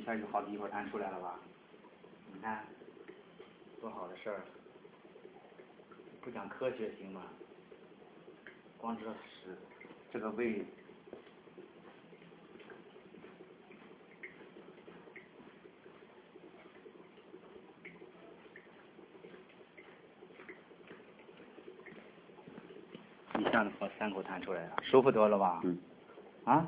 下就好几口痰出来了吧？你看，多好的事儿！不讲科学行吗？光知道屎，这个胃。一下子跑3口痰出来了，舒服多了吧？ 嗯。 啊？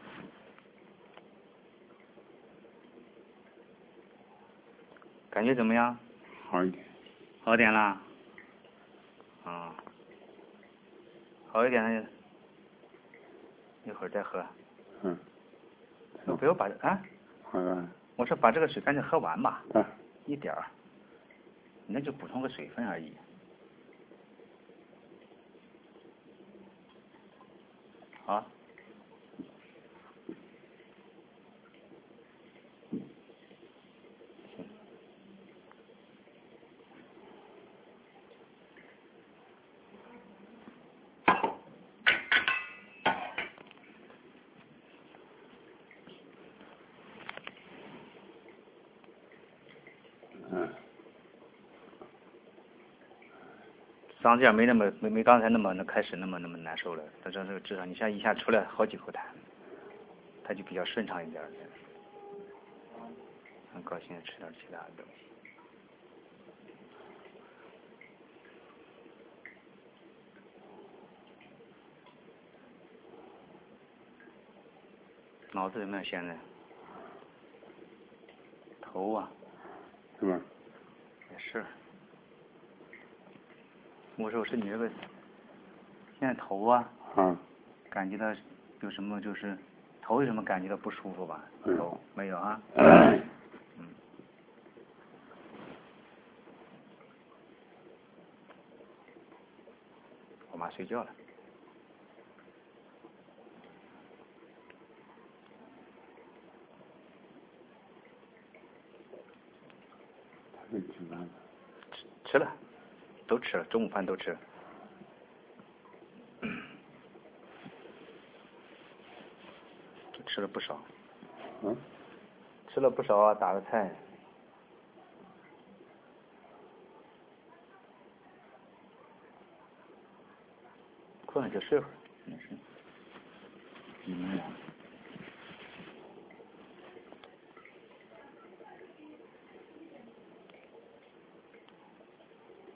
感觉怎么样？ 好一点。 好点了。啊。好一点了，一会儿再喝。 嗯。 不要把啊？ 好了。 我说把这个水赶紧喝完吧。 啊。 一点儿。那就补充个水分而已。好。嗓子眼没刚才开始那么难受了，但是至少你像一下出来好几口痰，它就比较顺畅一点。很高兴吃点其他的东西。脑子怎么样现在？头啊。 是吧？ 也是。我说你这个现在头啊。 啊。 感觉到有什么就是头有什么感觉到不舒服吧？头没有啊？我妈睡觉了。 吃饭了。 吃了，都吃了，中午饭都吃了。吃了不少。 嗯。 吃了不少啊，打个菜。困了就睡会儿，没事。